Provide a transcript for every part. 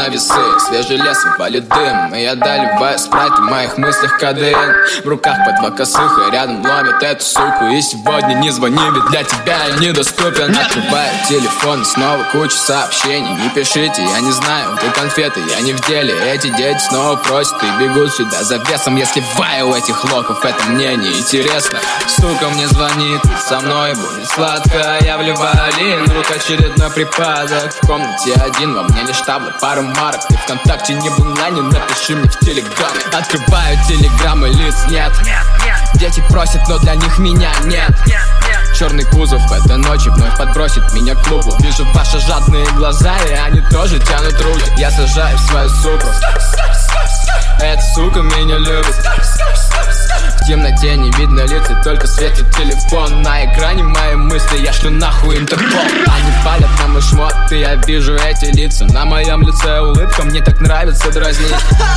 на весы, свежий лес, валит дым. И я доливаю спрайт, в моих мыслях кадеин. В руках по два косых, и рядом ломит эту суку. И сегодня не звони, ведь для тебя я недоступен. Открываю телефон, снова куча сообщений. Не пишите, я не знаю, ты конфеты, я не в деле. Эти дети снова просят и бегут сюда за весом. Если у этих локов, это мне не интересно. Сука мне звонит, со мной будет сладко. Я вливаю лин, вдруг очередной припадок. В комнате один, во мне лишь табла, пару марок. Ты ВКонтакте не в онлайне, напиши мне в телеграме. Открываю телеграммы, лиц нет. Дети просят, но для них меня нет. Черный кузов этой ночи вновь подбросит меня к клубу. Вижу ваши жадные глаза, и они тоже тянут руки. Я сажаю в свою суку. Эта сука меня любит. В темноте не видно лиц, и только светит телефон. На экране мои мысли, я шлю нахуй Интерпол. Они палят на мой шмот, и я вижу эти лица. На моем лице улыбка, мне так нравится дразнить.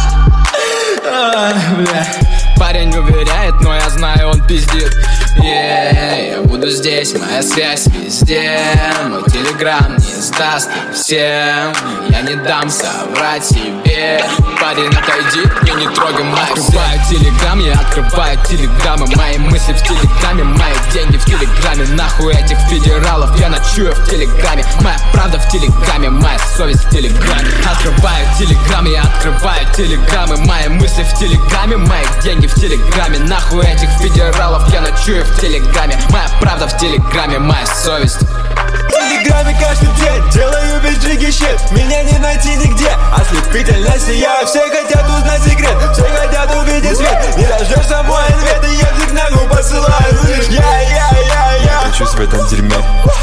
Бля. Парень уверяет, но я знаю, он пиздит. Я буду здесь, моя связь везде. Мой телеграм не сдаст всем. Я не дам соврать себе. Парень, отойди, я не трогай мои. Открываю телеграм, я открываю телеграммы. Мои мысли в телеграме, мои деньги в телеграме. Нахуй этих федералов, я ночую в телеграме. Моя правда в телеграме, моя совесть в телеграме. Открываю телеграм, я открываю телеграммы. Мои мысли в телеграме, мои деньги в телеграме. Нахуй этих федералов, я ночую в телеграме. Моя правда в телеграме, моя совесть. В телеграме каждый день делаю беджиги щит. Меня не найти нигде, ослепительно сияю. Все хотят узнать секрет, все хотят увидеть свет. Не дождешься мой ответ, и я в сигналу посылаю. Слышь, я кручусь в этом дерьме.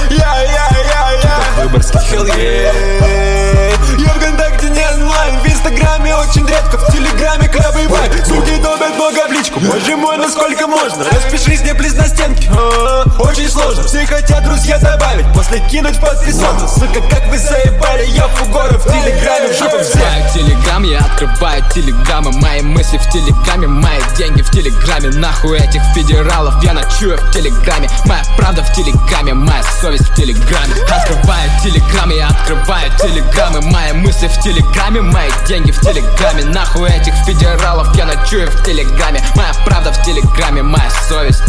Я Выборгский Я ВКонтакте не онлайн, в Инстаграме очень редко. В Телеграме крабы и бай. Суки добят много в личку, боже мой, насколько можно. Распишись, не плиз на стенке, очень сложно. Все хотят друзья добавить, после кинуть в подписаться. Сука, как вы заебали, я фугора в Телеграме, в жопу все. Открываю телеграм, я открываю телеграммы. Мои мысли в телеграме, мои деньги в телеграме. Нахуй этих федералов, я ночую в телеграме. Моя правда в телеграме, моя совесть в телеграме. Открываю телеграм, я открываю телеграммы. Мои мысли в телеграме, мои деньги в телеграме. Нахуй этих федералов, я ночую в телеграме. Моя правда в телеграме, моя совесть.